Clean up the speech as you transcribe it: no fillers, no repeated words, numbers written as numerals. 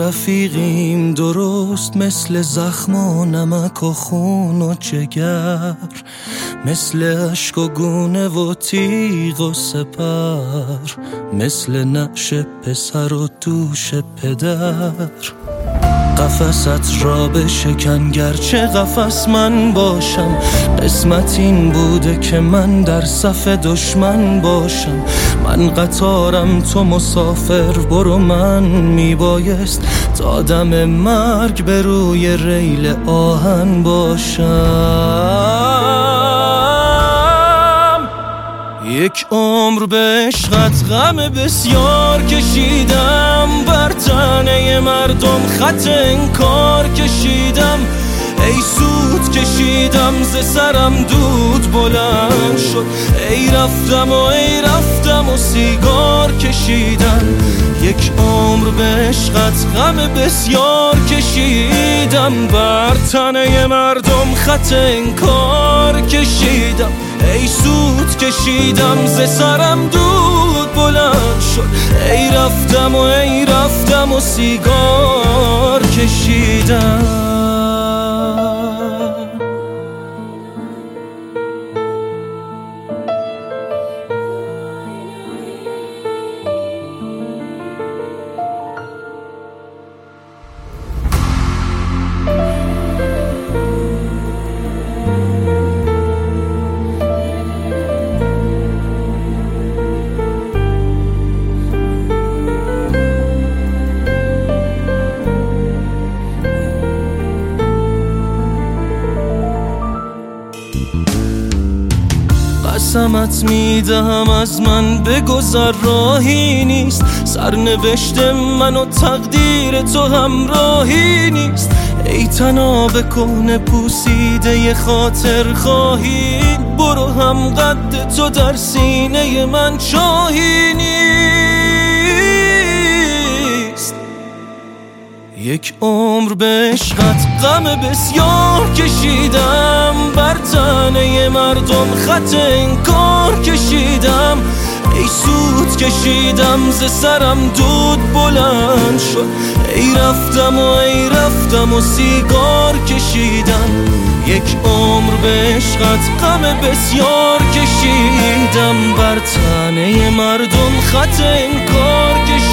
رفیقیم درست مثل زخم و نمک و خون و جگر، مثل عشق و گونه و تیغ و سپر، مثل نعش پسر و دوش پدر. قفست را بشکن گرچه قفس من باشم، قسمت این بوده که من در صف دشمن باشم. من قطارم تو مسافر، برو من میبایست تا دم مرگ به روی ریل آهن باشم. یک عمر به عشقت غم بسیار کشیدم، بر تنه مردم خط انکار کشیدم. ای سود کشیدم ز سرم دود بلند شد، ای رفتم و سیگار کشیدم. یک عمر به عشقت غم بسیار کشیدم، بر تنه مردم خط انکار کشیدم. ای سود کشیدم ز سرم دود بلند شد، ای رفتم و سیگار کشیدم. قسمت میدهم از من بگذر راهی نیست، سرنوشت من و تقدیر تو همراهی نیست. ای طناب کهنه پوسیده خاطر خواهی، برو هم قد تو در سینه من چاهی نیست. یک عمر به عشقت غم بسیار کشیدم، بر تنه مردم خط انکار کشیدم. ای سود کشیدم ز سرم دود بلند شد، ای رفتم و سیگار کشیدم. یک عمر به عشقت غم بسیار کشیدم، بر تنه مردم خط انکار کشیدم.